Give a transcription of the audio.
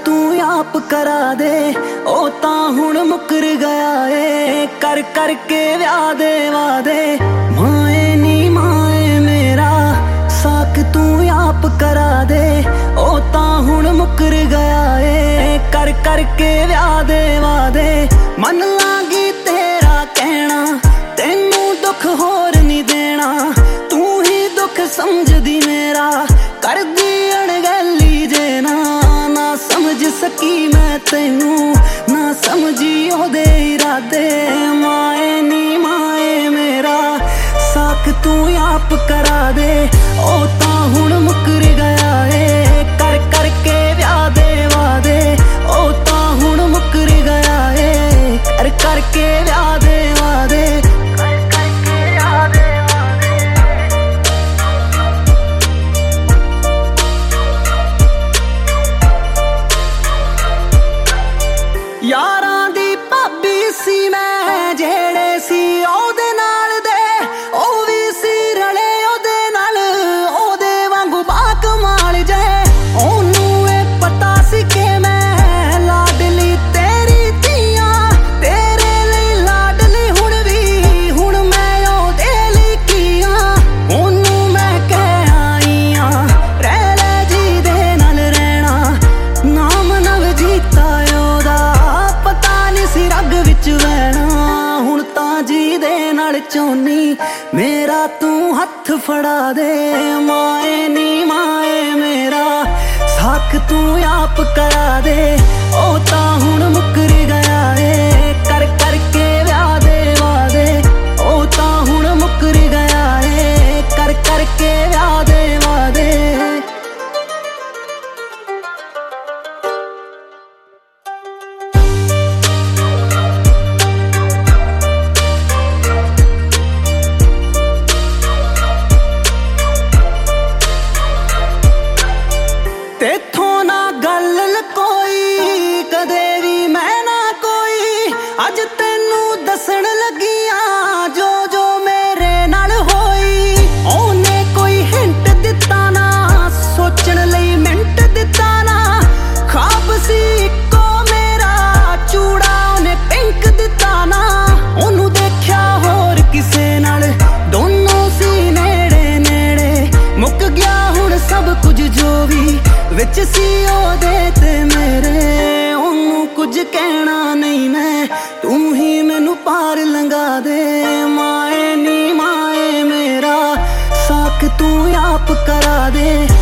तू आप करा दे ओ तां हुण मुकर गया ए कर कर के व्याह दे वादे माए नी माए मेरा साक तू आप करा दे ओ तां हुण मुकर गया ए कर कर के व्याह दे वादे मन लागी तेरा कहना तेनू दुख होर नहीं देना तू ही दुख समझदी मेरा कर दी अणगैली जे ना समझ सकी मैं तेनू ना समझी ओदे इरादे माए नी माए मेरा साक तू आप करा दे ओ तां हुण मुकर गया ए कर कर के व्याह दे वादे ओ तां हुण मुकर गया ए कर कर के व्याह दे वादे यारां दी भाभी सी मैं जेड़े सी ओदे नाल दे ओ वी सी रले ओदे नाल ओदे वांगू बाकमाल जे ओनू ए पता सी कि मैं लाडली तेरी धीआं तेरे लई लाडली हुण मैं ओदे लई कीआं ओनू मैं कह आई आं रह ले जी दे नाल रहना नाम नवजीता रग विच वैना हुण तां जी दे नाल चौनी मेरा तू हथ फड़ा दे माए नी माए मेरा साक तू आप करा दे ओ तां हुण मुकर गया ए कर कर के व्याह दे वादे ओ तां हुण मुकर गया ए कर कर के व्याह दे वादे तेथों ना गल लकोई कदे भी मैं ना कोई अज तेनू दसन लगियां जो जो मेरे नाल होई ओने कोई हिंट दिता ना सोचण लई मिंट दिता ना ख्वाब सी इक्को मेरा चूड़ा ओने पिंक दिता ना ओनू देखिया होर किसे नाल दोनों सी नेड़े नेड़े मुक गया हुण सब कुछ जो भी विच सी ओदे ते मेरे ओनू कुछ कहना नहीं मैं तू ही मैनू पार लंघा दे माए नी माए मेरा साक तू आप करा दे।